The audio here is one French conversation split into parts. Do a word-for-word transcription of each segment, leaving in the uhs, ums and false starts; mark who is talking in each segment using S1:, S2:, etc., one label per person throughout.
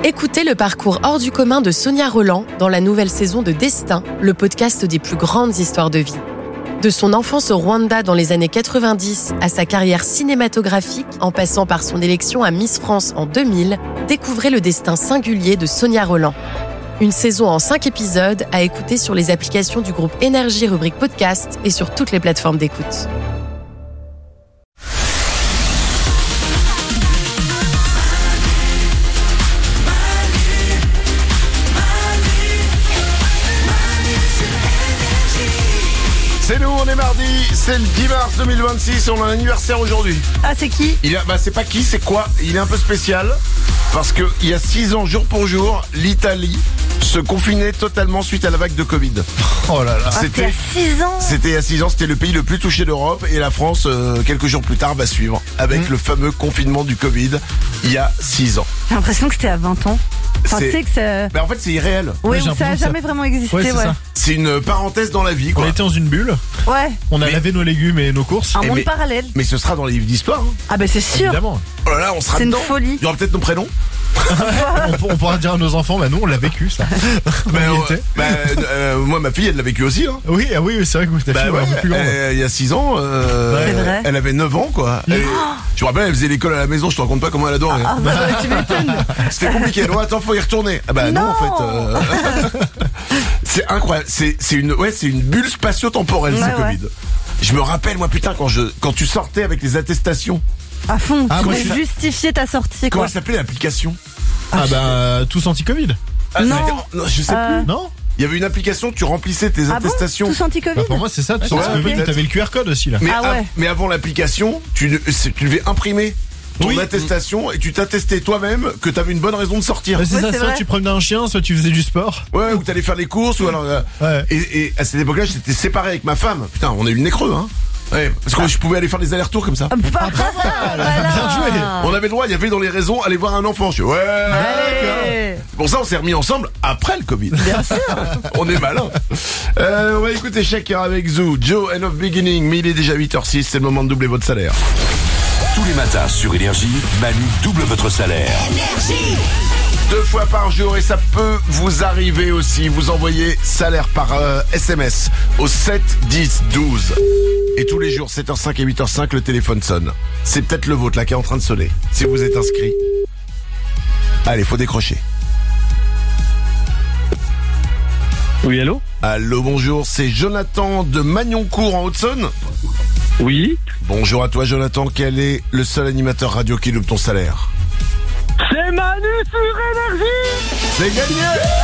S1: Écoutez le parcours hors du commun de Sonia Rolland dans la nouvelle saison de Destin, le podcast des plus grandes histoires de vie. De son enfance au Rwanda dans les années quatre-vingt-dix à sa carrière cinématographique, en passant par son élection à Miss France en deux mille, découvrez le destin singulier de Sonia Rolland. Une saison en cinq épisodes à écouter sur les applications du groupe Énergie rubrique podcast et sur toutes les plateformes d'écoute.
S2: C'est nous, on est mardi, c'est le dix mars deux mille vingt-six, on a un anniversaire aujourd'hui.
S3: Ah, c'est qui ?
S2: Il a, bah c'est pas qui, c'est quoi ? Il est un peu spécial, parce que il y a six ans, jour pour jour, l'Italie se confinait totalement suite à la vague de Covid.
S4: Oh là là.
S2: C'était,
S3: ah, c'était il y a six ans.
S2: C'était il y a six ans, c'était le pays le plus touché d'Europe, et la France, euh, quelques jours plus tard, va suivre, avec mmh. le fameux confinement du Covid, il y a six ans.
S3: J'ai l'impression que c'était à vingt ans. Enfin,
S2: c'est...
S3: tu sais que ça...
S2: bah en fait, c'est irréel.
S3: Oui,
S4: ouais,
S3: ça a jamais ça... vraiment existé.
S4: Ouais, c'est,
S3: ouais.
S4: ça.
S2: C'est une parenthèse dans la vie, quoi.
S4: On était dans une bulle.
S3: Ouais.
S4: On a
S2: mais...
S4: lavé nos légumes et nos courses.
S3: Un
S2: et
S3: monde
S2: mais...
S3: parallèle.
S2: Mais ce sera dans les livres d'histoire. Hein.
S3: Ah bah c'est sûr.
S4: Évidemment.
S2: Oh là là, on sera
S3: c'est
S2: dedans.
S3: Une folie.
S2: Il y aura peut-être nos prénoms.
S4: on, on pourra dire à nos enfants, bah nous on l'a vécu ça.
S2: bah, euh, bah, euh, moi ma fille elle l'a vécu aussi hein.
S4: Oui, ah oui, c'est vrai que ta
S2: bah,
S4: fille
S2: ouais,
S4: est un peu plus grande.
S2: Il y a six ans euh,
S3: c'est vrai.
S2: Elle avait neuf ans quoi.
S3: Oh.
S2: Et, je me rappelle elle faisait l'école à la maison, je te raconte pas comment elle adorait.
S3: Ah, bah, tu m'étonnes.
S2: C'était compliqué, non attends faut y retourner. Ah bah non, non en fait euh... c'est incroyable, c'est, c'est une ouais c'est une bulle spatio-temporelle ouais, ce ouais. Covid. Je me rappelle moi putain quand je quand tu sortais avec les attestations.
S3: À fond,
S4: ah,
S3: tu
S4: moi,
S3: voulais justifier ta sortie.
S2: Comment
S3: quoi.
S2: elle s'appelait l'application?
S4: Ah, ah bah tous anti-Covid.
S2: Ah,
S3: non.
S2: non, je sais
S3: euh...
S2: plus.
S4: Non.
S2: Il y avait une application, tu remplissais tes
S3: ah
S2: attestations.
S3: Bon tous anti-Covid.
S4: Bah pour moi c'est ça, tous
S2: ouais,
S4: anti-Covid.
S2: okay.
S4: T'avais le Q R code aussi là.
S2: Mais,
S3: ah, ouais.
S2: av- mais avant l'application, tu, tu devais imprimer ton oui. attestation et tu t'attestais toi-même que t'avais une bonne raison de sortir.
S4: Ouais, c'est
S3: ouais,
S4: ça,
S3: c'est
S4: soit
S3: vrai.
S4: tu prenais un chien, soit tu faisais du sport.
S2: Ouais, ou t'allais faire les courses ou alors. Euh,
S4: ouais.
S2: et, et à cette époque-là, j'étais séparé avec ma femme. Putain, on a eu le nez creux, hein. Ouais, parce que ah. je pouvais aller faire des allers-retours comme ça.
S3: Ah, bah,
S4: ah, voilà. Bien joué.
S2: On avait le droit, il y avait dans les raisons aller voir un enfant. Je dis, ouais,
S3: ouais.
S2: Pour ça, on s'est remis ensemble après le Covid.
S3: Bien sûr.
S2: On est malin. Euh, on va écouter Shaker avec Zoo, Joe, End of Beginning. Mais il est déjà huit heures six, c'est le moment de doubler votre salaire.
S5: Tous les matins sur Énergie, Manu double votre salaire.
S2: Énergie. Deux fois par jour et ça peut vous arriver aussi. Vous envoyez salaire par euh, S M S au sept dix douze. Et tous les jours, sept heures cinq et huit heures cinq, le téléphone sonne. C'est peut-être le vôtre là qui est en train de sonner. Si vous êtes inscrit. Allez, faut décrocher.
S6: Oui, allô ?
S2: Allô, bonjour, c'est Jonathan de Magnoncourt en Haute-Saône.
S6: Oui.
S2: Bonjour à toi Jonathan, quel est le seul animateur radio qui double ton salaire ?
S6: C'est Manu sur Énergie.
S2: C'est gagné.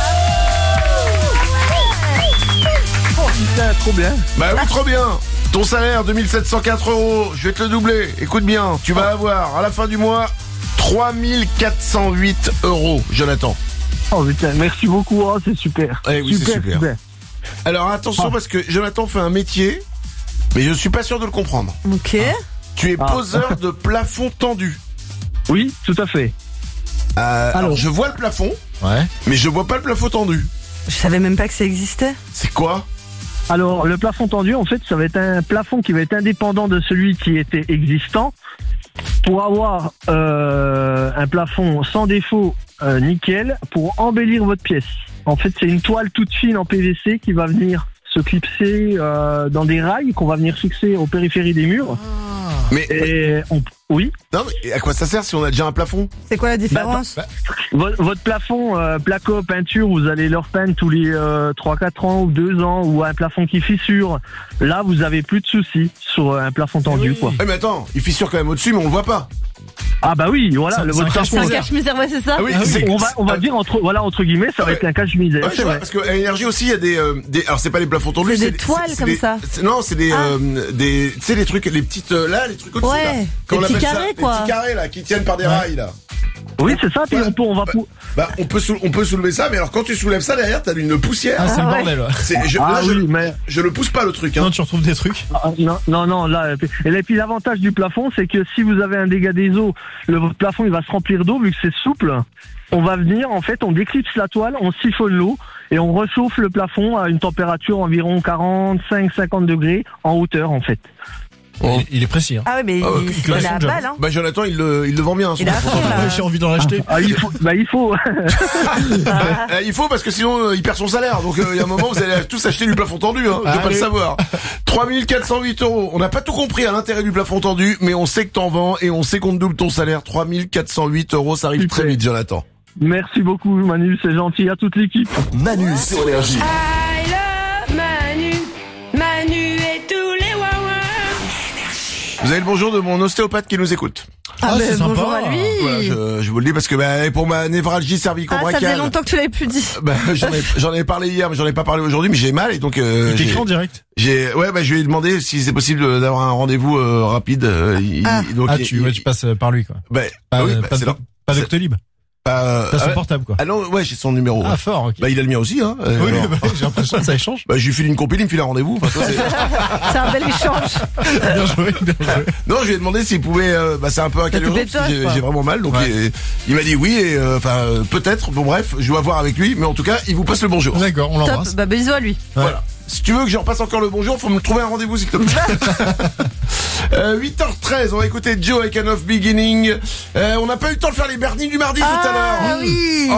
S6: Oh putain, trop bien.
S2: Bah oui, trop bien. Ton salaire de mille sept cent quatre euros, je vais te le doubler. Écoute bien, tu vas avoir à la fin du mois trois mille quatre cent huit euros, Jonathan.
S6: Oh putain, merci beaucoup, oh, c'est super.
S2: Eh oui,
S6: super,
S2: c'est super. super. Alors attention
S6: ah.
S2: parce que Jonathan fait un métier, mais je suis pas sûr de le comprendre.
S3: Ok.
S2: Ah. Tu es
S6: ah.
S2: poseur de plafond tendu.
S6: Oui, tout à fait.
S2: Euh, alors je vois le plafond,
S4: ouais,
S2: mais je vois pas le plafond tendu.
S3: Je savais même pas que ça existait.
S2: C'est quoi ?
S6: Alors le plafond tendu, en fait, ça va être un plafond qui va être indépendant de celui qui était existant. Pour avoir euh, un plafond sans défaut, euh, nickel, pour embellir votre pièce. En fait, c'est une toile toute fine en P V C qui va venir se clipser euh, dans des rails qu'on va venir fixer aux périphéries des murs.
S2: Ah. Mais
S6: et on, oui.
S2: Non, mais à quoi ça sert si on a déjà un plafond ?
S3: C'est quoi la différence ?
S6: bah, bah, votre, votre plafond, euh, placo, peinture, vous allez leur peindre tous les euh, trois quatre ans ou deux ans, ou un plafond qui fissure. Là, vous avez plus de soucis sur un plafond tendu,
S2: oui.
S6: quoi.
S2: Eh mais attends, il fissure quand même au-dessus, mais on le voit pas.
S6: Ah bah oui, voilà,
S4: ça,
S6: le
S4: c'est
S6: votre
S4: un
S6: plafond.
S3: C'est un cache-misère, ouais, c'est ça.
S2: Ah oui,
S6: ah oui,
S2: c'est,
S6: on va, on va
S2: ah,
S6: dire entre, voilà, entre guillemets, ça
S2: ah
S6: va
S2: ouais.
S6: être un cache-misère.
S2: Ouais,
S6: c'est vrai.
S2: parce qu'à Énergie aussi, il y a des, euh, des, alors c'est pas les plafonds tendus,
S3: c'est,
S2: c'est
S3: des toiles
S2: c'est, c'est
S3: comme
S2: des,
S3: ça.
S2: C'est, non, c'est des,
S3: ah.
S2: euh, des, tu sais les trucs, les petites, euh, là, les trucs au-dessus
S3: ouais,
S2: là.
S3: les
S2: Comment
S3: petits
S2: on appelle
S3: carrés,
S2: ça ?
S3: quoi.
S2: Les petits carrés là, qui tiennent par des
S4: ouais.
S2: rails là.
S6: Oui, c'est ça. Puis
S2: bah,
S6: on peut, on va.
S2: Bah,
S6: pou-
S2: bah on peut, sou- on peut soulever ça, mais alors quand tu soulèves ça derrière, t'as une poussière.
S4: Ah, c'est
S3: ah,
S4: le
S3: ouais.
S4: bordel. Ouais.
S2: C'est, je,
S6: ah
S2: là,
S6: oui,
S2: je,
S6: mais
S2: je le pousse pas le truc. Hein.
S4: Non, tu retrouves des trucs.
S6: ah, non, non, non. Là, et là, puis l'avantage du plafond, c'est que si vous avez un dégât des eaux, le votre plafond il va se remplir d'eau vu que c'est souple. On va venir, en fait, on déclipse la toile, on siphonne l'eau et on réchauffe le plafond à une température environ quarante-cinq à cinquante degrés en hauteur, en fait.
S2: Oh.
S4: Il, il est précis. Hein.
S3: Ah ouais, mais
S2: Ah,
S3: il,
S2: ok,
S3: il
S4: classe,
S3: a la
S4: j'avoue.
S3: balle, hein.
S2: Bah Jonathan, il le, il le vend bien. Son
S3: Il a
S2: plafond
S3: fond,
S2: tendu.
S3: là.
S4: Ouais, j'ai envie d'en acheter.
S6: Ah, il faut, bah, il faut.
S2: Bah, euh, il faut parce que sinon euh, il perd son salaire. Donc euh, il y a un moment vous allez tous acheter du plafond tendu. Hein, je dois pas
S4: Allez.
S2: le savoir. trois mille quatre cent huit euros. On n'a pas tout compris à l'intérêt du plafond tendu, mais on sait que t'en vends et on sait qu'on te double ton salaire. trois mille quatre cent huit euros, ça arrive
S6: Super.
S2: très vite, Jonathan.
S6: Merci beaucoup, Manu, c'est gentil, à toute l'équipe.
S5: Manu sur Énergie.
S7: I love Manu, Manu et tous les wawas.
S2: Vous avez le bonjour de mon ostéopathe qui nous écoute.
S3: Ah,
S4: Ah,
S3: ben,
S4: c'est sympa.
S3: bonjour à lui.
S2: Voilà, je, je vous le dis parce que bah, pour ma névralgie
S3: Ah, ça faisait
S2: cervico-brachiale,
S3: longtemps que tu l'avais plus dit.
S2: bah, j'en ai, j'en ai parlé hier, mais j'en ai pas parlé aujourd'hui, mais j'ai mal et donc euh,
S4: Il
S2: j'ai,
S4: t'écrit en direct.
S2: j'ai, ouais, bah, je lui ai demandé si c'est possible de- d'avoir un rendez-vous euh, rapide. euh, il-
S3: Ah.
S2: donc,
S4: Ah,
S2: il-
S4: tu, ouais, tu passes euh, par lui, quoi.
S2: bah,
S4: Pas,
S2: oui,
S4: euh,
S2: bah,
S4: pas,
S2: c'est
S4: de-
S2: là.
S4: pas
S2: C'est-
S4: Doctolib.
S2: Euh,
S4: T'as
S2: ah
S4: son
S2: ouais.
S4: portable, quoi.
S2: Ah non, ouais, j'ai son numéro.
S4: Ah, fort, ok.
S2: Bah, il a le mien aussi, hein. euh,
S4: oui,
S2: alors.
S4: bah, j'ai l'impression que ça échange.
S2: Bah, je lui file une compil, il me file un rendez-vous. Enfin, ça, c'est-
S3: C'est un bel échange.
S4: Bien joué, bien joué.
S2: non, je lui ai demandé s'il pouvait, euh, bah, c'est un peu un cas
S3: T'as
S2: d'urgence,
S3: coupé de
S2: parce que
S3: toi,
S2: j'ai,
S3: quoi.
S2: j'ai vraiment mal, donc
S4: Ouais.
S2: il, il m'a dit oui, et, euh, enfin, euh, peut-être, bon bref, je dois voir avec lui, mais en tout cas, il vous passe le bonjour.
S4: D'accord, on
S3: Top.
S4: l'embrasse.
S3: Bah, bisous à lui.
S2: Voilà. Si tu veux que je repasse encore le bonjour, faut me trouver un rendez-vous, s'il te plaît. euh, huit heures treize, on va écouter Joe avec An Of Beginning. Euh, on n'a pas eu le temps de faire les Bernie du mardi tout à l'heure.
S3: Ah oui.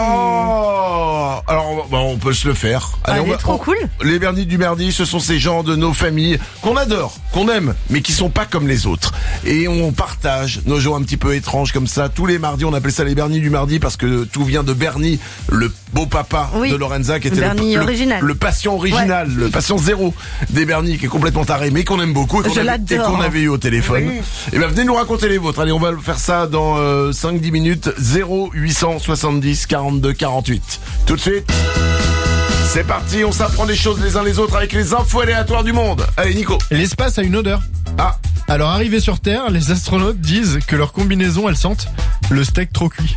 S2: Oh. Alors, on, va- bah, on peut se le faire.
S3: Ah,
S2: on
S3: il est
S2: va-
S3: trop
S2: on-
S3: cool.
S2: Les Bernie du mardi, ce sont ces gens de nos familles qu'on adore, qu'on aime, mais qui sont pas comme les autres. Et on partage nos jours un petit peu étranges comme ça. Tous les mardis, on appelle ça les Bernie du mardi parce que tout vient de Bernie, le beau papa
S3: Oui.
S2: de Lorenza, qui était
S3: Bernie
S2: le, le-
S3: original.
S2: le patient original, le patient zéro des Bernie, qui est complètement taré, mais qu'on aime beaucoup et qu'on
S3: Je
S2: avait, et
S3: l'adore.
S2: qu'on avait eu au téléphone. Et ben venez nous raconter les vôtres. Allez, on va faire ça dans euh, cinq dix minutes. zéro huit cent soixante-dix quarante-deux quarante-huit. Tout de suite. C'est parti, on s'apprend des choses les uns les autres avec les infos aléatoires du monde. Allez, Nico.
S4: L'espace a une odeur.
S2: Ah,
S4: Alors, arrivés sur Terre, les astronautes disent que leur combinaison, elles sentent le steak trop cuit.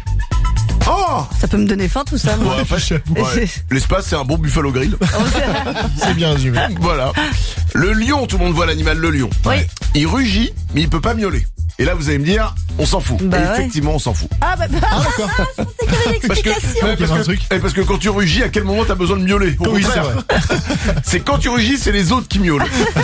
S2: oh
S3: Ça peut me donner faim tout ça, moi.
S2: Ouais, enfin,
S4: J'avoue.
S2: ouais. L'espace, c'est un bon buffalo grill.
S4: C'est bien résumé.
S2: Voilà. Le lion, tout le monde voit l'animal, le lion.
S3: Oui.
S2: Il rugit, mais il peut pas miauler. Et là, vous allez me dire, on s'en fout.
S3: Bah
S2: Et
S3: ouais.
S2: effectivement, on s'en fout.
S3: Ah bah, bah
S4: Ah, d'accord.
S3: c'est qu'il y avait une
S2: Parce que,
S3: explication.
S2: ouais,
S4: Il y
S2: parce,
S4: avait un
S2: que,
S4: truc.
S2: eh, parce que quand tu rugis, à quel moment t'as besoin de miauler? Au
S4: Oui, c'est
S2: contraire.
S4: vrai.
S2: C'est quand tu rugis, c'est les autres qui miaulent.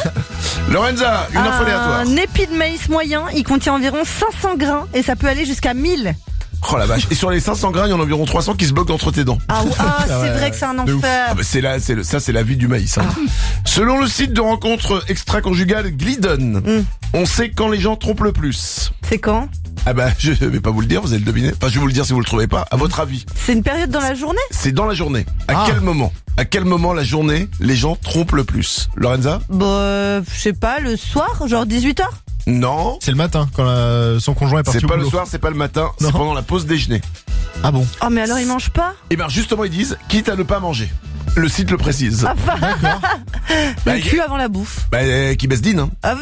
S2: Lorenza, une info aléatoire.
S3: Un épi de maïs moyen, il contient environ cinq cents grains et ça peut aller jusqu'à mille.
S2: Oh la vache. Et sur les cinq cents grains, il y en a environ trois cents qui se bloquent entre tes dents.
S3: Ah, ou- ah, c'est
S4: ouais,
S3: vrai que c'est un
S4: de ouf.
S3: enfer.
S2: Ah bah c'est là, c'est le- ça c'est la vie du maïs. Hein. Selon le site de rencontre extra-conjugale Glidden,
S3: Mm.
S2: on sait quand les gens trompent le plus.
S3: C'est quand?
S2: Ah bah je vais pas vous le dire, vous allez le deviner. Enfin je vais vous le dire si vous le trouvez pas. À votre avis,
S3: C'est une période dans la journée?
S2: c'est dans la journée. À
S4: Ah.
S2: quel moment À quel moment la journée les gens trompent le plus? Lorenza?
S3: Bah, euh, je sais pas, le soir, genre dix-huit heures?
S2: Non.
S4: C'est le matin, quand la- son conjoint est parti
S2: C'est
S4: au
S2: pas le
S4: boulot.
S2: soir, c'est pas le matin, c'est
S4: Non.
S2: pendant la pause déjeuner.
S4: Ah bon.
S3: Oh, mais alors ils mangent pas?
S2: Et ben justement ils disent quitte à ne pas manger. Le site le précise.
S4: D'accord.
S2: Bah,
S3: Le
S2: il-
S3: cul avant la bouffe.
S2: Bah euh, qui baisse dîne. Hein.
S3: Ah,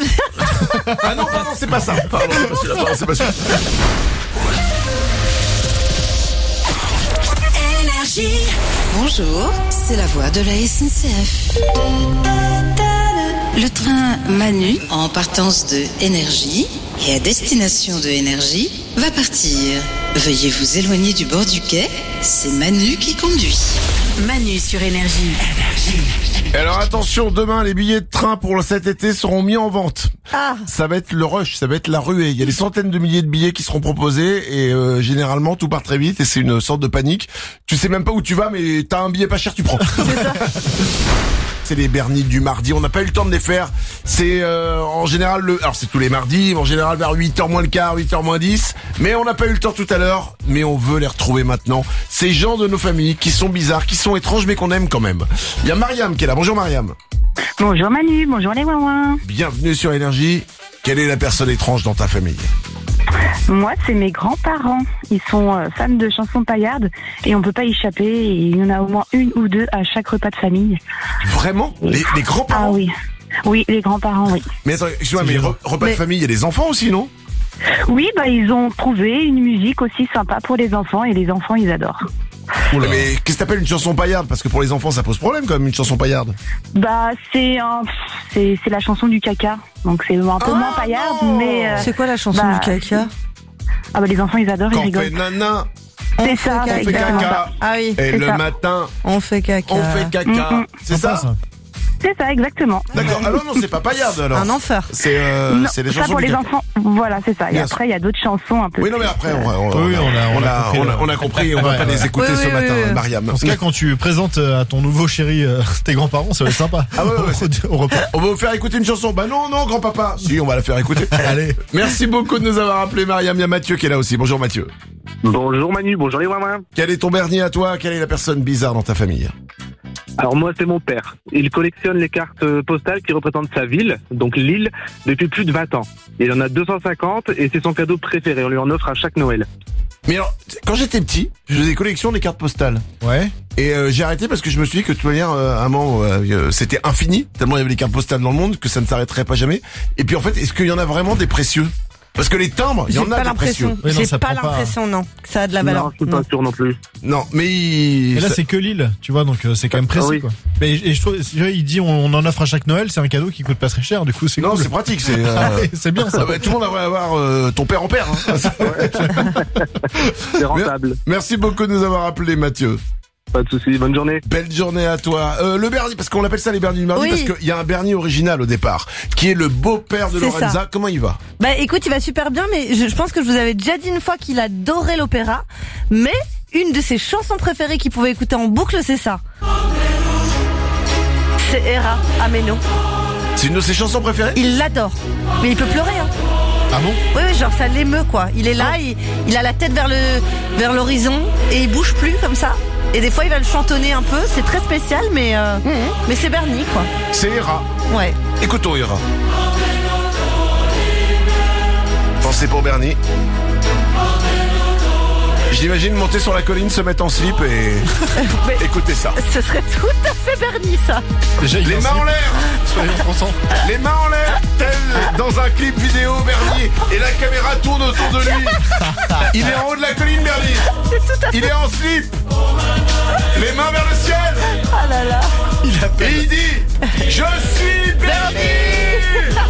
S2: Ah non pardon c'est pas ça. Pardon, c'est pas celui-là, pardon, c'est pas celui-là.
S8: Bonjour, c'est la voix de la S N C F. Le train Manu, en partance de Énergie et à destination de Énergie, va partir. Veuillez vous éloigner du bord du quai, c'est Manu qui conduit. Manu sur Énergie.
S2: Alors attention, demain les billets de train pour cet été seront mis en vente.
S3: ah,
S2: Ça va être le rush, ça va être la ruée. Il y a des centaines de milliers de billets qui seront proposés et euh, généralement tout part très vite et c'est une sorte de panique. Tu sais même pas où tu vas mais t'as un billet pas cher, tu prends.
S3: c'est ça.
S2: C'est les Bernie du mardi, on n'a pas eu le temps de les faire. C'est euh, en général le alors c'est tous les mardis, mais en général vers huit heures moins le quart, huit heures moins dix, mais on n'a pas eu le temps tout à l'heure, mais on veut les retrouver maintenant. Ces gens de nos familles qui sont bizarres, qui sont étranges mais qu'on aime quand même. Il y a Mariam qui est là. Bonjour Mariam.
S9: Bonjour Manu, bonjour les ouin.
S2: Bienvenue sur Énergie. Quelle est la personne étrange dans ta famille?
S9: Moi, c'est mes grands-parents. Ils sont euh, fans de chansons paillardes et on peut pas y échapper. Et il y en a au moins une ou deux à chaque repas de famille.
S2: Vraiment? Les, les grands-parents?
S9: Ah oui. Oui, les grands-parents, oui.
S2: Mais attends, excuse-moi, mais re- repas de
S3: Mais-
S2: famille, il y a des enfants aussi, non?
S9: Oui, bah ils ont trouvé une musique aussi sympa pour les enfants et les enfants, ils adorent.
S2: Mais qu'est-ce que t'appelles une chanson paillarde? Parce que pour les enfants, ça pose problème quand même, une chanson paillarde.
S9: Bah c'est un, c'est c'est la chanson du caca. Donc c'est un peu
S2: Ah,
S9: moins paillarde,
S2: non.
S9: mais euh,
S3: C'est quoi la chanson
S9: bah,
S3: du caca?
S9: ah bah les enfants ils adorent,
S2: Quand
S9: ils
S2: on fait
S9: rigolent.
S2: nana
S9: C'est
S3: On
S9: ça,
S3: fait
S2: on fait
S9: exactement
S2: caca.
S9: ça.
S3: Ah oui,
S2: et
S9: c'est
S2: le
S9: ça.
S2: matin,
S3: on fait caca.
S2: on fait caca.
S9: Mm, mm.
S2: C'est
S4: Sympa,
S2: ça?
S9: C'est ça, exactement.
S2: D'accord. Alors non, c'est pas Paillarde alors.
S3: Un enfer.
S2: C'est euh,
S9: Non,
S2: c'est les
S9: ça
S2: chansons
S9: pour
S2: du
S9: les
S2: cœur.
S9: enfants. Voilà, c'est ça. Et
S2: Bien
S9: après, il y a d'autres chansons un peu.
S2: Oui, non, mais
S9: plus,
S2: après,
S9: euh,
S2: on, on,
S4: Oui, on a- on a compris,
S2: on a,
S4: là.
S2: on a compris, on va
S4: Ouais,
S2: pas
S4: ouais.
S2: les écouter
S3: Oui,
S2: ce
S3: oui,
S2: matin,
S3: oui, oui.
S2: Mariam.
S4: En tout cas, quand tu présentes euh, à ton nouveau chéri euh, tes grands-parents, ça va être sympa.
S2: Ah ouais, ouais, ouais.
S4: Au repas.
S2: On va vous faire écouter une chanson. Bah non, non, grand-papa. Si, on va la faire écouter.
S4: Allez.
S2: Merci beaucoup de nous avoir appelé, Mariam. Il y a Mathieu qui est là aussi. Bonjour Mathieu.
S6: Bonjour Manu, bonjour les mamans.
S2: Quel est ton Bernier à toi? Quelle est la personne bizarre dans ta famille?
S6: Alors moi c'est mon père. Il collectionne les cartes postales qui représentent sa ville, donc Lille, depuis plus de vingt ans. Il en a deux cent cinquante et c'est son cadeau préféré. On lui en offre à chaque Noël.
S2: Mais alors, quand j'étais petit, je faisais des collections des cartes postales.
S4: Ouais.
S2: Et euh, j'ai arrêté parce que je me suis dit que de toute manière, euh, à un moment, euh, c'était infini, tellement il y avait des cartes postales dans le monde que ça ne s'arrêterait pas jamais. Et puis en fait, est-ce qu'il y en a vraiment des précieux? Parce que les timbres, il y
S3: J'ai
S2: en a
S3: pas
S2: des précieux.
S3: l'impression.
S4: Oui, non,
S3: J'ai
S4: ça
S3: pas
S4: prend pas.
S3: l'impression, non, que ça a de la valeur.
S6: Non, je suis pas sûr non plus.
S2: Non, mais il...
S4: Et là,
S2: ça-
S4: c'est que Lille, tu vois, donc euh, c'est quand même précis,
S6: Ah oui.
S4: quoi. Mais et je trouve, tu vois, il dit on, on en offre à chaque Noël, c'est un cadeau qui coûte pas très cher, du coup, c'est
S2: Non,
S4: cool.
S2: c'est pratique, c'est... euh,
S4: Ah ouais, c'est bien ça.
S2: ah bah, tout le monde devrait avoir euh, ton père en père. Hein.
S6: C'est rentable.
S2: Merci beaucoup de nous avoir appelé, Mathieu.
S6: Pas de soucis, bonne journée.
S2: Belle journée à toi. Euh, le Bernie, parce qu'on appelle ça les Bernies du mardi,
S3: Oui.
S2: parce qu'il y a un Bernie original au départ, qui est le beau-père de
S3: C'est
S2: Lorenza.
S3: ça.
S2: Comment il va?
S3: Bah écoute, il va super bien, mais je, je pense que je vous avais déjà dit une fois qu'il adorait l'opéra, mais une de ses chansons préférées qu'il pouvait écouter en boucle, c'est ça. C'est Hera, Ameno.
S2: C'est une de ses chansons préférées?
S3: Il l'adore, mais il peut pleurer, hein.
S4: Ah bon?
S3: Oui, oui, genre ça l'émeut, quoi. Il est là, il, il a la tête vers le vers l'horizon et il bouge plus comme ça. Et des fois, il va le chantonner un peu. C'est très spécial, mais euh, mais c'est Bernie, quoi.
S2: C'est Hera.
S3: Ouais.
S2: Écoutons Hera. Pensez pour Bernie. Je l'imagine monter sur la colline, se mettre en slip et
S3: Mais
S2: écouter ça.
S3: ce serait tout à fait Bernie, ça.
S4: Déjà, il
S2: Les
S4: en
S2: mains
S4: slip.
S2: en l'air,
S4: Soyons consents.
S2: les mains en l'air, tel dans un clip vidéo Bernie, et la caméra tourne autour de lui. Il est en haut de la colline Bernie. Il est en slip. Les mains vers le ciel.
S3: Ah là là.
S4: Il
S2: Et
S4: appelle.
S2: il dit: je suis Bernie.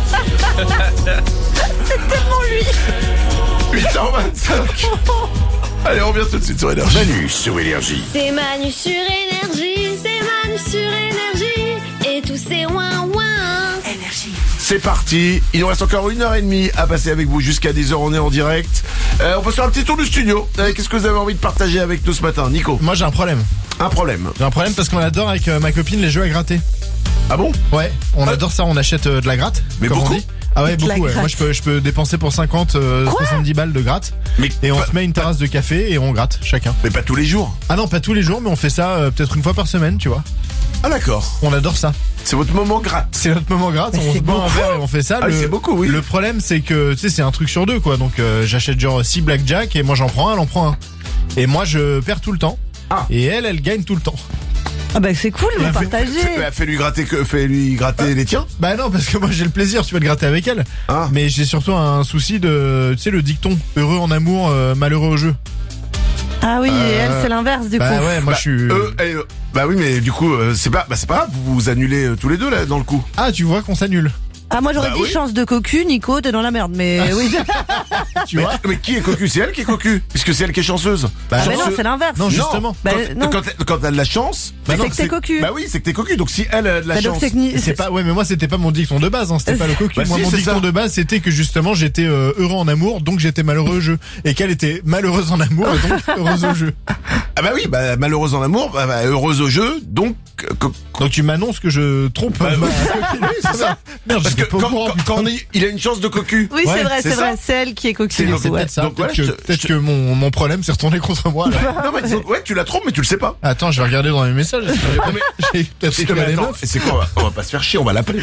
S3: C'est tellement lui.
S2: huit heures vingt-cinq. Allez, on revient tout de suite sur Énergie.
S5: Manu sur Énergie.
S7: C'est Manu sur énergie, c'est Manu sur énergie, et tous ces ouin ouin.
S2: C'est parti. Il nous reste encore une heure et demie à passer avec vous jusqu'à dix heures. On est en direct. Euh, on peut faire un petit tour du studio. Euh, Qu'est-ce que vous avez envie de partager avec nous ce matin, Nico?
S4: Moi, j'ai un problème.
S2: Un problème.
S4: J'ai un problème parce qu'on adore avec euh, ma copine les jeux à gratter.
S2: Ah bon?
S4: Ouais, on
S2: Ah.
S4: adore ça, on achète euh, de la gratte.
S2: Mais
S4: comme
S2: beaucoup
S4: on dit. Ah ouais,
S3: De la
S4: beaucoup. Ouais.
S3: gratte.
S4: Moi, je peux, je peux dépenser pour cinquante, euh, soixante-dix balles de gratte.
S2: Mais,
S4: Et on
S2: pas,
S4: se met une terrasse de café et on gratte chacun.
S2: mais pas tous les jours.
S4: Ah non, pas tous les jours, mais on fait ça euh, peut-être une fois par semaine, tu vois.
S2: Ah d'accord.
S4: On adore ça.
S2: C'est votre moment gratte.
S4: C'est notre moment gratte,
S3: Mais
S4: on se
S3: c'est
S4: boit un
S3: beaucoup.
S4: verre et on fait ça.
S2: Ah,
S4: le,
S2: c'est beaucoup, oui.
S4: Le problème, c'est que, tu sais, c'est un truc sur deux, quoi. Donc, euh, j'achète genre six blackjack et moi j'en prends un, elle en prend un. Et moi, je perds tout le temps.
S2: Ah.
S4: Et elle, elle gagne tout le temps.
S3: Ah bah c'est cool, vous
S4: Bah, fais-
S3: partagez.
S2: Fais, fais lui gratter que, fais lui gratter les tiens.
S4: Bah non, parce que moi j'ai le plaisir, tu vas le gratter avec elle.
S2: Ah.
S4: Mais j'ai surtout un souci de, tu sais, le dicton heureux en amour, euh, malheureux au jeu.
S3: Ah oui, et
S4: Euh,
S3: elle, c'est l'inverse, du
S4: Bah
S3: coup.
S4: ouais, moi
S2: Bah,
S4: je suis.
S2: Euh, eh, euh, bah oui, mais du coup, euh, c'est pas, bah c'est pas grave. Vous vous annulez euh, tous les deux là dans le coup.
S4: Ah, tu vois qu'on s'annule.
S3: Ah, moi j'aurais
S2: Bah
S3: dit
S2: oui.
S3: chance de cocu, Nico, t'es dans la merde, mais oui.
S4: Tu
S2: Mais,
S4: vois.
S2: mais qui est cocu? C'est elle qui est cocu, puisque c'est elle qui est chanceuse.
S4: Bah,
S3: Ah, mais non,
S2: Chanceux-
S3: c'est l'inverse.
S4: Non, justement.
S3: Bah,
S2: quand,
S3: non.
S2: quand elle, quand elle a de la chance,
S3: Mais
S2: non,
S3: c'est que t'es cocu.
S2: Bah oui, c'est que t'es cocu. Donc si elle a de la
S3: Bah, donc
S2: chance,
S3: c'est que ni-
S4: C'est
S3: c'est-
S4: pas, ouais, mais moi c'était pas mon dicton de base, hein, c'était pas le cocu.
S2: Bah
S4: moi
S2: si,
S4: mon
S2: c'est
S4: dicton
S2: ça.
S4: de base c'était que justement j'étais euh, heureux en amour, donc j'étais malheureux au jeu. Et qu'elle était malheureuse en amour, et donc heureuse au jeu.
S2: ah bah oui, bah malheureuse en amour, bah, bah, heureuse au jeu, donc euh, co-
S4: Donc tu m'annonces que je trompe
S2: Bah,
S4: ma
S2: oui.
S4: copine.
S2: Oui, c'est ça.
S4: Merde,
S2: parce que
S4: j'étais pas au
S2: quand,
S4: courant,
S2: quand-
S4: putain.
S2: quand on est- il a une chance de cocu.
S3: Oui,
S4: Ouais,
S3: c'est vrai,
S2: c'est
S3: c'est
S2: ça.
S3: vrai, c'est elle qui est cocu.
S2: C'est
S3: du
S2: donc
S3: coup,
S2: c'est
S3: ouais.
S4: Peut-être ça,
S2: Donc,
S4: peut-être
S2: voilà,
S4: que,
S2: je-
S4: peut-être
S2: je-
S4: que mon, mon problème s'est retourné contre moi. Là.
S2: Non mais donc, ouais, tu la trompes, mais tu le sais pas.
S4: Attends, je vais regarder dans mes messages. Est-ce que j'ai pas- J'ai peut-être écrit
S2: Mais
S4: à des
S2: attends,
S4: meufs.
S2: c'est quoi on va, on va pas se faire chier, on va l'appeler.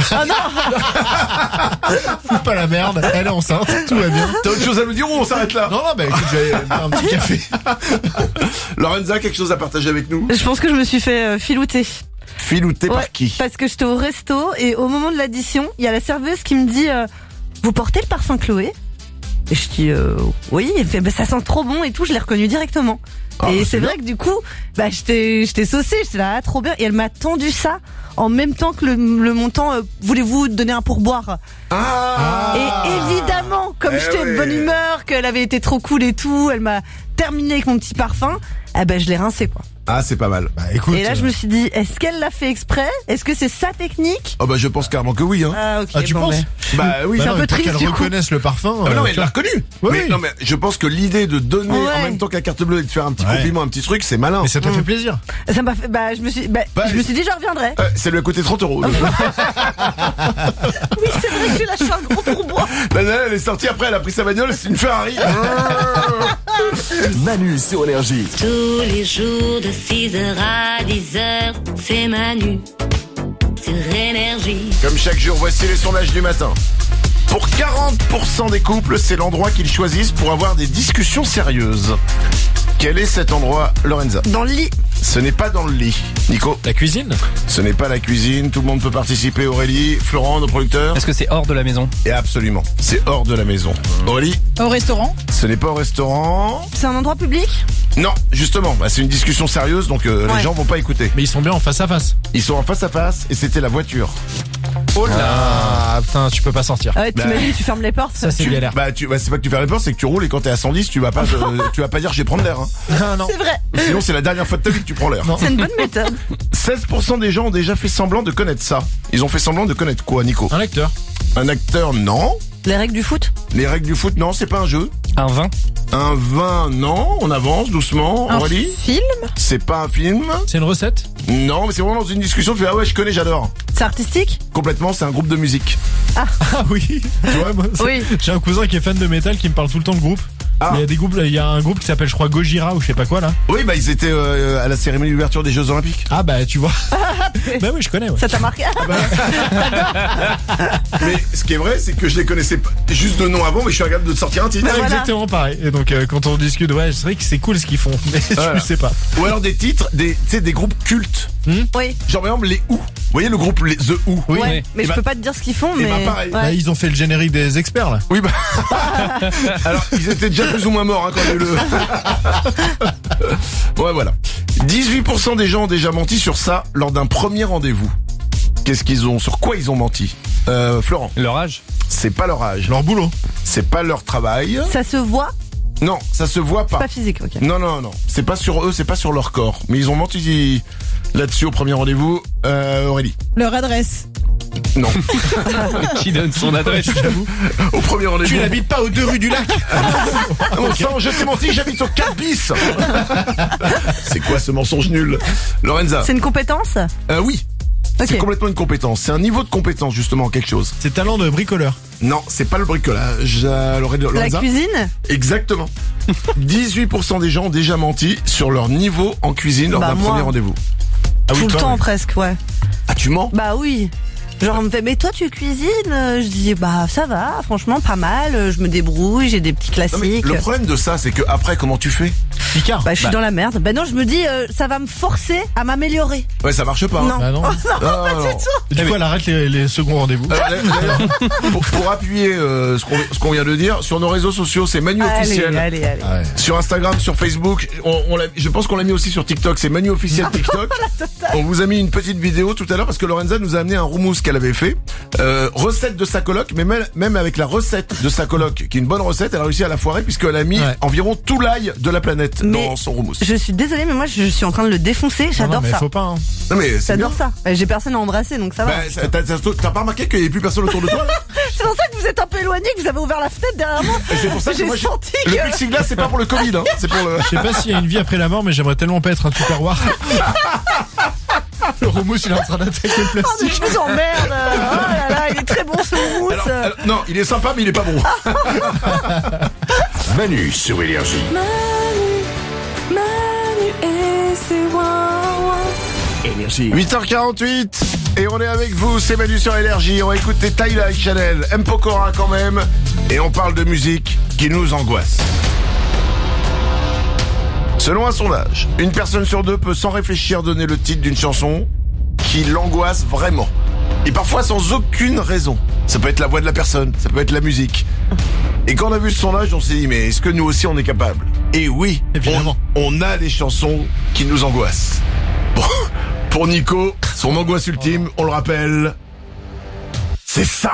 S4: Fous pas la merde, elle est enceinte, tout va bien.
S2: T'as autre chose à nous dire ou on s'arrête là?
S4: Non, non, bah écoute, j'allais boire un petit café.
S2: Lorenza, quelque chose à partager avec nous?
S3: Je pense que je me suis fait euh, filouter.
S2: Filouté
S3: Ouais,
S2: par qui?
S3: Parce que j'étais au resto et au moment de l'addition, il y a la serveuse qui me dit euh, vous portez le parfum Chloé? Et je dis euh, oui, elle fait bah, ça sent trop bon et tout, je l'ai reconnu directement.
S2: Ah,
S3: et
S2: bah,
S3: c'est
S2: c'est
S3: vrai que du coup, bah j'étais j'étais saucée, j'étais là ah, trop bien et elle m'a tendu ça en même temps que le, le montant euh, voulez-vous donner un pourboire?
S2: Ah!
S3: Et évidemment, comme
S2: Eh
S3: j'étais de
S2: ouais.
S3: bonne humeur, qu'elle avait été trop cool et tout, elle m'a terminé avec mon petit parfum, eh ben je l'ai rincé quoi.
S2: Ah, c'est pas mal.
S4: Bah écoute.
S3: Et là je me suis dit, est-ce qu'elle l'a fait exprès? Est-ce que c'est sa technique?
S2: Oh bah je pense carrément que oui. Hein.
S3: Ah ok.
S4: Ah, tu
S3: bon,
S4: penses?
S3: ben.
S2: Bah oui.
S3: C'est
S4: Bah
S3: un
S4: non,
S3: peu
S4: pour
S3: triste,
S4: qu'elle
S3: du coup.
S4: reconnaisse le parfum.
S2: Ah
S4: euh,
S2: non mais
S4: tu
S2: elle l'a
S4: vois.
S2: reconnu.
S4: Oui,
S2: mais
S4: oui.
S2: non mais je pense que l'idée de donner
S3: Ouais.
S2: en même temps qu'un carte bleue et de faire un petit
S4: Ouais.
S2: compliment, un petit truc, c'est malin.
S4: Mais ça te fait plaisir.
S3: Ça m'a fait, bah je me suis, bah,
S2: Bah,
S3: je me suis dit je reviendrai.
S2: Euh, ça lui a coûté trente euros.
S3: Oui c'est vrai que j'ai lâché un gros pourboire.
S2: La nana, elle est sortie après, elle a pris sa bagnole, c'est une Ferrari.
S5: Manu sur Énergie.
S7: Tous les jours de six heures à dix heures, c'est Manu sur Énergie.
S2: Comme chaque jour, voici les sondages du matin. Pour quarante pour cent des couples, c'est l'endroit qu'ils choisissent pour avoir des discussions sérieuses. Quel est cet endroit, Lorenza?
S3: Dans le lit.
S2: Ce n'est pas dans le lit. Nico?
S10: La cuisine?
S2: Ce n'est pas la cuisine, tout le monde peut participer. Aurélie, Florent, nos producteurs?
S10: Est-ce que c'est hors de la maison?
S2: Et absolument, c'est hors de la maison. Aurélie?
S11: Au restaurant?
S2: Ce n'est pas au restaurant.
S3: C'est un endroit public?
S2: Non, justement, bah, c'est une discussion sérieuse, donc euh,
S3: Ouais.
S2: les gens vont pas écouter.
S4: Mais ils sont bien en face à face.
S2: Ils sont en face à face et c'était la voiture.
S4: Oh là. Ah putain, tu peux pas sortir.
S3: Ah ouais,
S2: Bah.
S3: t'imagines, tu fermes les portes.
S4: Ça c'est
S2: Tu-
S4: galère.
S2: Bah, tu, bah, c'est pas que tu fais les portes, c'est que tu roules et quand t'es à cent dix, tu vas pas, euh, tu vas pas dire je vais prendre l'air. Hein.
S4: Ah non.
S3: C'est vrai.
S2: Sinon, c'est la dernière fois de ta vie que tu prends l'air.
S4: Non.
S3: C'est une bonne méthode.
S2: seize pour cent des gens ont déjà fait semblant de connaître ça. Ils ont fait semblant de connaître quoi, Nico?
S4: Un lecteur.
S2: Un acteur, non.
S3: Les règles du foot?
S2: Les règles du foot, non, c'est pas un jeu.
S10: Un vin?
S2: Un vin, non. On avance doucement.
S11: Un
S2: Aurélie?
S11: film?
S2: C'est pas un film.
S4: C'est une recette.
S2: Non, mais c'est vraiment dans une discussion. Tu fais ah ouais, je connais, j'adore.
S3: C'est artistique?
S2: Complètement, c'est un groupe de musique.
S4: Ah oui. Tu vois, moi, c'est-
S3: Oui.
S4: j'ai un cousin qui est fan de métal qui me parle tout le temps de groupe.
S2: Ah.
S4: Il y a des groupes, il y a un groupe qui s'appelle je crois Gojira ou je sais pas quoi là.
S2: Oui, bah ils étaient euh, à la cérémonie d'ouverture des Jeux Olympiques.
S4: Ah bah tu vois. Bah oui, je connais. Ouais.
S3: Ça t'a marqué?
S2: Mais ce qui est vrai, c'est que je les connaissais pas juste de nom avant, mais je suis capable de te sortir un titre.
S3: Bah
S4: Ah,
S3: voilà.
S4: Exactement pareil. Et donc euh, quand on discute, ouais, c'est vrai que c'est cool ce qu'ils font, mais
S2: Voilà.
S4: je sais pas.
S2: Ou alors des titres, des, tu sais, des groupes cultes.
S3: Oui.
S2: Genre par exemple les Who. Vous voyez le groupe les The Who?
S4: Oui.
S3: Ouais. Mais
S2: Et
S3: je
S2: bah-
S3: peux pas te dire ce qu'ils font,
S2: et
S3: mais.
S2: bah, pareil.
S3: Ouais.
S4: Là, ils ont fait le générique des experts là.
S2: Oui bah. Alors ils étaient déjà plus ou moins morts hein, quand il y a eu le. Ouais voilà. dix-huit pour cent des gens ont déjà menti sur ça lors d'un premier rendez-vous. Qu'est-ce qu'ils ont? Sur quoi ils ont menti? Euh, Florent.
S10: Leur âge?
S2: C'est pas leur âge.
S4: Leur boulot.
S2: C'est pas leur travail.
S3: Ça se voit?
S2: Non, ça se voit pas.
S3: Pas physique, ok.
S2: Non, non, non. C'est pas sur eux, c'est pas sur leur corps. Mais ils ont menti là-dessus au premier rendez-vous. Euh, Aurélie.
S11: Leur adresse?
S2: Non.
S10: Qui donne son adresse?
S4: J'avoue.
S2: Au premier rendez-vous.
S4: Tu n'habites pas aux deux rues du lac.
S2: Bon sang, je t'ai menti, j'habite au quatre bis. C'est quoi ce mensonge nul? Lorenza.
S3: C'est une compétence?
S2: Euh, oui.
S3: Ok.
S2: C'est complètement une compétence. C'est un niveau de compétence, justement, en quelque chose.
S4: C'est talent de bricoleur.
S2: Non, c'est pas le bricolage. Euh, Lorraine-
S3: La
S2: Lorenza.
S3: cuisine?
S2: Exactement. dix-huit pour cent des gens ont déjà menti sur leur niveau en cuisine lors
S3: Bah,
S2: d'un
S3: moi.
S2: premier rendez-vous.
S4: Ah
S3: Tout
S4: oui,
S3: le
S4: toi,
S3: temps
S4: ouais.
S3: presque, ouais.
S2: Ah, tu mens?
S3: Bah oui. Genre on me fait mais toi tu cuisines? Euh, Je dis bah ça va, franchement pas mal, euh, je me débrouille, j'ai des petits
S2: Non, mais
S3: classiques.
S2: le problème de ça, c'est que après, comment tu fais?
S4: Picard.
S3: Bah je suis dans la merde. Bah non je me dis euh, ça va me forcer à m'améliorer.
S2: Ouais, ça marche pas. hein.
S3: Non.
S4: Ah non.
S3: Oh, non,
S2: Ah,
S3: pas
S2: non.
S3: du tout.
S4: Du coup, elle arrête les, les seconds rendez-vous.
S2: Euh, d'ailleurs, pour, pour appuyer euh, ce qu'on ce qu'on vient de dire, sur nos réseaux sociaux, c'est Manu
S3: Allez,
S2: officiel.
S3: allez, allez.
S4: Ah ouais.
S2: Sur Instagram, sur Facebook, on, on l'a- je pense qu'on l'a mis aussi sur TikTok, c'est Manu officiel TikTok. On vous a mis une petite vidéo tout à l'heure parce que Lorenza nous a amené un roumousse qu'elle avait fait. Euh, recette de sa coloc, mais même, même avec la recette de sa coloc, qui est une bonne recette, elle a réussi à la foirer puisqu'elle a mis
S4: Ouais.
S2: environ tout l'ail de la planète
S3: Mais
S2: dans son roumousse.
S3: Je suis désolée mais moi je suis en train de le défoncer,
S4: Non, non,
S3: j'adore
S4: mais
S3: ça.
S4: faut pas. Hein.
S2: Non mais c'est bien.
S3: J'adore ça. Euh, J'ai personne à embrasser donc ça va.
S2: Bah, ça- t'as t'as- t'as pas remarqué qu'il n'y avait plus personne autour de toi là?
S3: C'est pour ça que vous êtes un peu éloigné, que vous avez ouvert la fenêtre derrière moi.
S2: Et c'est pour ça que
S3: J'ai
S2: moi, j'ai-
S3: senti
S2: le
S3: que-
S2: plexiglas c'est pas pour le Covid, hein, c'est pour le.
S4: Je sais pas s'il y a une vie après la mort, mais j'aimerais tellement pas être un tupperware. Le remousse, il est en train d'attaquer le
S3: Oh, mais
S4: plastique.
S3: je vous emmerde. Oh là là, il est très bon ce mousse.
S2: Alors, alors, non, il est sympa mais il est pas bon.
S5: Manu sur Énergie. Énergie.
S2: huit heures quarante-huit et on est avec vous, c'est Manu sur Énergie. On va écouter Tyler Chanel, M. Pokora quand même, et on parle de musique qui nous angoisse. Selon un sondage, une personne sur deux peut sans réfléchir donner le titre d'une chanson qui l'angoisse vraiment. Et parfois sans aucune raison. Ça peut être la voix de la personne, ça peut être la musique. Et quand on a vu ce sondage, on s'est dit, mais est-ce que nous aussi on est capable? Et oui,
S4: Évidemment.
S2: on, on a des chansons qui nous angoissent. Bon, pour Nico, son angoisse ultime, on le rappelle, c'est ça.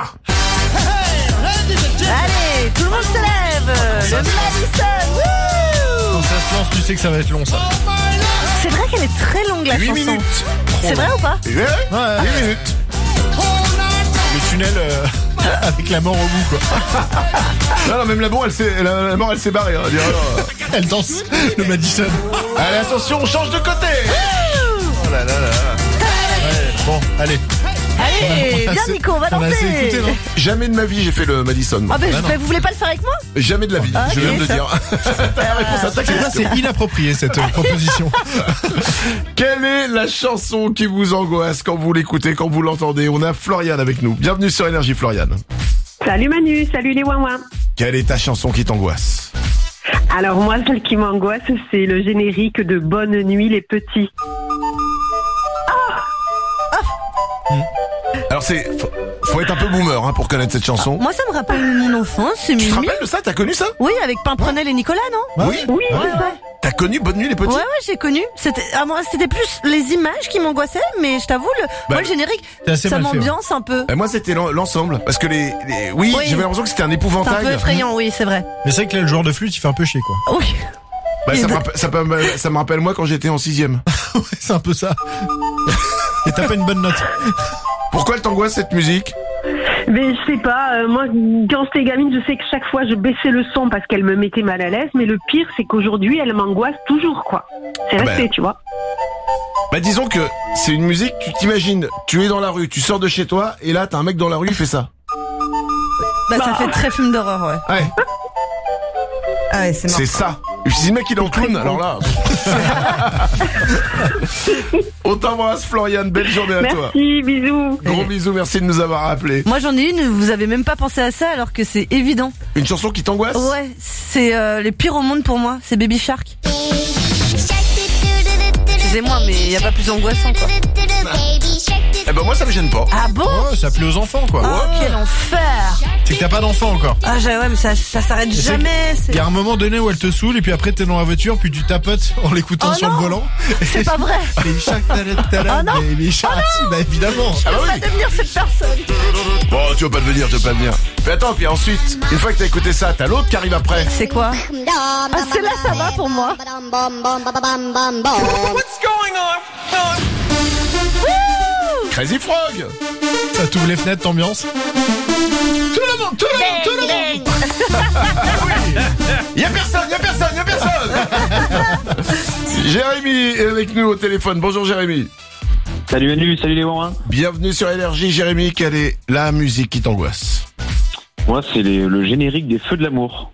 S3: Allez, tout le monde se lève. Le Madison. Wouh.
S4: Quand ça se lance, tu sais que ça va être long, ça.
S3: C'est vrai qu'elle est très longue la
S2: huit
S3: chanson.
S2: minutes.
S3: C'est vrai ou pas?
S2: Ouais,
S4: Ouais,
S2: huit minutes.
S4: le tunnel euh, avec la mort au bout, quoi.
S2: Non, non, même la mort, elle s'est, la, la mort, elle s'est barrée. Hein, dire, alors.
S4: Elle danse le Madison.
S2: Allez, attention, on change de côté. Oh là là là.
S4: Ouais, bon, allez.
S3: Allez,
S4: On a
S3: viens
S4: assez-
S3: Nico, on va
S4: on a assez
S3: danser.
S4: écouté, non
S2: Jamais de ma vie j'ai fait le Madison.
S3: Ah ben,
S4: Bah
S3: je-
S4: non.
S3: ben, vous voulez pas le faire avec moi?
S2: Jamais de la vie,
S3: Ah,
S2: je
S3: ok,
S2: viens de le
S3: ça-
S2: dire. La réponse à ta
S4: C'est là,
S2: question.
S4: c'est inapproprié, cette euh, proposition.
S2: Quelle est la chanson qui vous angoisse quand vous l'écoutez, quand vous l'entendez? On a Floriane avec nous. Bienvenue sur Énergie, Floriane.
S11: Salut Manu, salut les ouin-ouin.
S2: Quelle est ta chanson qui t'angoisse?
S11: Alors moi, celle qui m'angoisse, c'est le générique de Bonne Nuit les Petits.
S2: Alors c'est, faut, faut être un peu boomer hein, pour connaître cette chanson.
S3: Moi, ça me rappelle mon enfance, c'est
S2: Tu te
S3: Mimi.
S2: rappelles de ça? T'as connu ça?
S3: Oui, avec Pimprenel et Nicolas, non?
S2: Oui.
S11: Oui,
S3: Ouais,
S11: c'est ça.
S3: ouais.
S2: T'as connu Bonne Nuit les Petits?
S3: Ouais, ouais, j'ai connu. C'était, ah, moi, c'était plus les images qui m'angoissaient, mais je t'avoue, le, moi, le générique,
S4: c'est assez
S3: ça
S4: mal fait,
S3: m'ambiance un peu.
S2: Et moi c'était l'en- l'ensemble parce que les, les- oui,
S3: Oui.
S2: j'avais l'impression que c'était un
S3: C'est un
S2: épouvantail.
S3: peu effrayant, oui, c'est vrai.
S4: Mais c'est vrai que là, le joueur de flûte, il fait un peu chier, quoi.
S3: Oui.
S2: Bah, ça, me rappelle, ça, peut me- ça me rappelle moi quand j'étais en sixième.
S4: Ouais, c'est un peu ça. Et t'as pas une bonne note.
S2: Pourquoi elle t'angoisse cette musique?
S11: Mais je sais pas, euh, moi, quand j'étais gamine, je sais que chaque fois, je baissais le son parce qu'elle me mettait mal à l'aise, mais le pire, c'est qu'aujourd'hui, elle m'angoisse toujours, quoi. C'est
S2: Ah
S11: resté,
S2: ben.
S11: tu vois.
S2: Bah disons que c'est une musique, tu t'imagines, tu es dans la rue, tu sors de chez toi et là t'as un mec dans la rue, il fait ça.
S3: Bah, ça fait très film d'horreur, ouais.
S2: Ouais,
S3: Ah ouais, c'est marrant.
S2: c'est ça. Si le mec il est en clown, alors là. On t'embrasse Floriane, belle journée à toi.
S11: Merci, bisous.
S2: Gros bisous, merci de nous avoir appelés.
S3: Moi, j'en ai une, vous avez même pas pensé à ça alors que c'est évident.
S2: Une chanson qui t'angoisse?
S3: Ouais, c'est euh, les pires au monde pour moi, c'est Baby Shark. Excusez-moi, mais il y a pas plus angoissant, quoi.
S2: Eh ben moi ça me gêne pas.
S3: Ah bon?
S4: Ouais, ça plaît aux enfants, quoi.
S3: Oh, quel enfer!
S4: C'est que t'as pas d'enfant encore.
S3: Ah, j'ai- ouais, mais ça, ça s'arrête
S4: Et c'est
S3: jamais.
S4: Il y a un moment donné où elle te saoule et puis après t'es dans la voiture puis tu tapotes en l'écoutant
S3: Oh
S4: sur
S3: non,
S4: le volant.
S3: c'est pas vrai.
S4: Baby Shark, ta-da, ta-da,
S3: Oh non.
S4: Baby Shark, si, bah évidemment.
S2: Ah bah
S3: Je
S2: oui.
S3: vais pas devenir cette personne.
S2: Bon, tu vas pas devenir, tu vas pas venir. Mais attends, puis ensuite, une fois que t'as écouté ça, t'as l'autre qui arrive après.
S3: C'est quoi? Ah, c'est là, ça va pour moi.
S2: Crazy Frog.
S4: Ça t'ouvre les fenêtres, t'ambiance.
S2: Tout le monde, tout le monde, tout le monde. Y'a personne, y'a personne, y'a personne. Jérémy est avec nous au téléphone. Bonjour Jérémy.
S12: Salut Manu, salut les ouin-ouin.
S2: Bienvenue sur Énergie. Jérémy, quelle est la musique qui t'angoisse?
S12: Moi, c'est les- le générique des Feux de l'amour.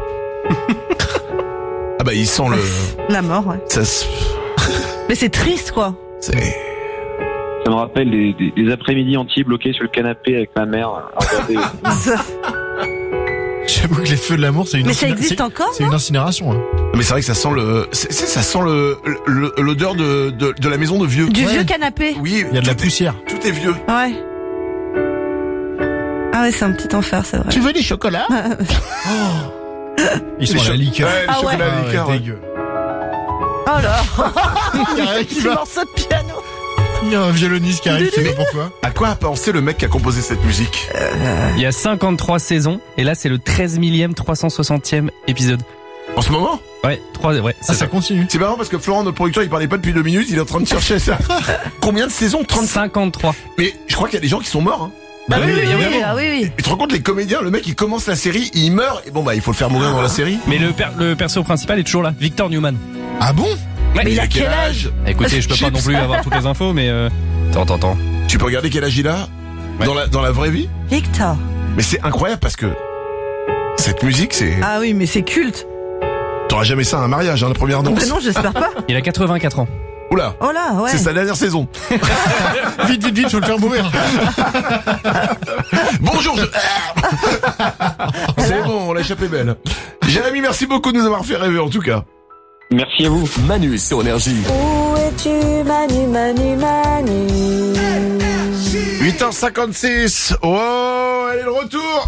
S2: Ah bah il sent le...
S3: La mort, ouais.
S2: Ça se...
S3: Mais c'est triste, quoi.
S2: C'est...
S12: Ça me rappelle des, des- des après-midi entiers bloqués sur le canapé avec ma mère. à regarder.
S4: J'avoue que les feux de l'amour, c'est une
S3: Mais ça
S4: inciné-
S3: existe
S4: c'est-
S3: encore,
S4: C'est une incinération. Hein.
S2: Mais c'est vrai que ça sent le... c'est- c'est- ça sent le le- l'odeur de, de, de la maison de vieux.
S3: Du
S4: Ouais.
S3: vieux canapé.
S2: Oui,
S4: Il y a de la
S2: tout est-
S4: poussière.
S2: Tout est vieux.
S3: Ouais. Ah ouais, c'est un petit enfer, c'est vrai.
S4: veux des chocolats? Ils sont
S2: Les
S4: à la
S2: cho-
S4: liqueur.
S2: Ouais, les
S3: Ah ouais.
S2: chocolats
S4: Ah ouais,
S2: liqueur, ouais.
S4: dégueu.
S3: Oh là.
S4: Il y a rien qui
S3: Petit
S4: va.
S3: morceau de piano.
S4: Il y a un violoniste qui arrive, tu sais pas pourquoi.
S2: À quoi a pensé le mec qui a composé cette musique?
S10: Il y a cinquante-trois saisons et là c'est le treize millième trois cent soixantième épisode.
S2: En ce moment?
S10: Ouais, trois, ouais,
S4: Ah,
S10: c'est
S4: ça
S10: ça.
S4: continue.
S2: C'est marrant parce que Florent, notre producteur, il parlait pas depuis deux minutes, il est en train de chercher ça. Combien de saisons? trente-cinq.
S10: cinquante-trois.
S2: Mais je crois qu'il y a des gens qui sont morts. Hein.
S3: Bah oui, oui, oui,
S4: évidemment.
S3: oui, ah oui, oui.
S2: Tu te rends compte, les comédiens, le mec il commence la série, il meurt, et bon bah il faut le faire mourir dans la série.
S10: Mais le, per- le perso principal est toujours là, Victor Newman.
S4: Ah bon?
S10: Ouais.
S3: Mais il a quel âge?
S10: Écoutez, je peux pas non plus avoir toutes les infos, mais euh... Attends, attends, attends.
S2: Tu peux regarder quel âge il a
S10: Ouais.
S2: dans, la, dans la vraie vie.
S3: Victor.
S2: Mais c'est incroyable parce que cette musique, c'est...
S3: Ah oui, mais c'est culte.
S2: T'auras jamais ça à un mariage, hein, la première danse.
S3: Bah non, j'espère pas.
S10: Il a quatre-vingt-quatre ans.
S2: Oula,
S3: Oh là, ouais.
S2: c'est sa dernière saison.
S4: Vite, vite, vite, faut le faire mourir.
S2: Bonjour, je... C'est bon, on l'a échappé belle. Jérémy, merci beaucoup de nous avoir fait rêver en tout cas.
S12: Merci à vous.
S5: Manu sur Énergie.
S13: Où es-tu, Manu, Manu, Manu?
S2: huit heures cinquante-six. Oh, elle est de retour.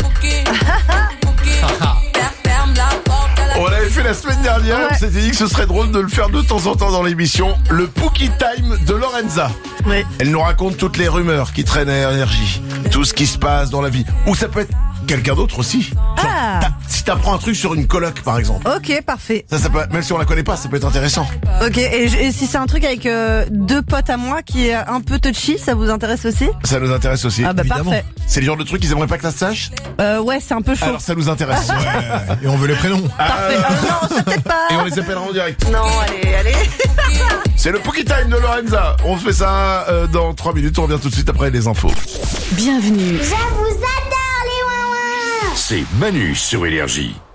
S2: On l'avait fait la semaine dernière,
S3: Ouais.
S2: on s'était dit que ce serait drôle de le faire de temps en temps dans l'émission. Le Pookie Time de Lorenza.
S3: Oui.
S2: Elle nous raconte toutes les rumeurs qui traînent à Énergie, tout ce qui se passe dans la vie. Ou ça peut être quelqu'un d'autre aussi.
S3: Ah.
S2: si t'apprends un truc sur une coloc, par exemple.
S3: Ok, parfait.
S2: Ça, ça peut, même si on la connaît pas, ça peut être intéressant.
S3: Ok, et, je- et si c'est un truc avec euh, deux potes à moi qui est un peu touchy, ça vous intéresse aussi?
S2: Ça nous intéresse aussi.
S3: Ah bah
S2: évidemment.
S3: parfait.
S2: C'est le genre de truc qu'ils aimeraient pas que ça se sache.
S3: Euh, ouais, c'est un peu chaud.
S2: Alors ça nous intéresse.
S4: Ouais, et on veut les prénoms.
S3: Parfait. Euh, non, ça peut-être pas.
S2: Et on les appellera en direct.
S3: Non, allez, allez.
S2: C'est le Pookie Time de Lorenza. On fait ça euh, dans trois minutes. On revient tout de suite après les infos.
S7: Bienvenue.
S13: Je vous adore les ouin
S5: C'est Manu sur Énergie.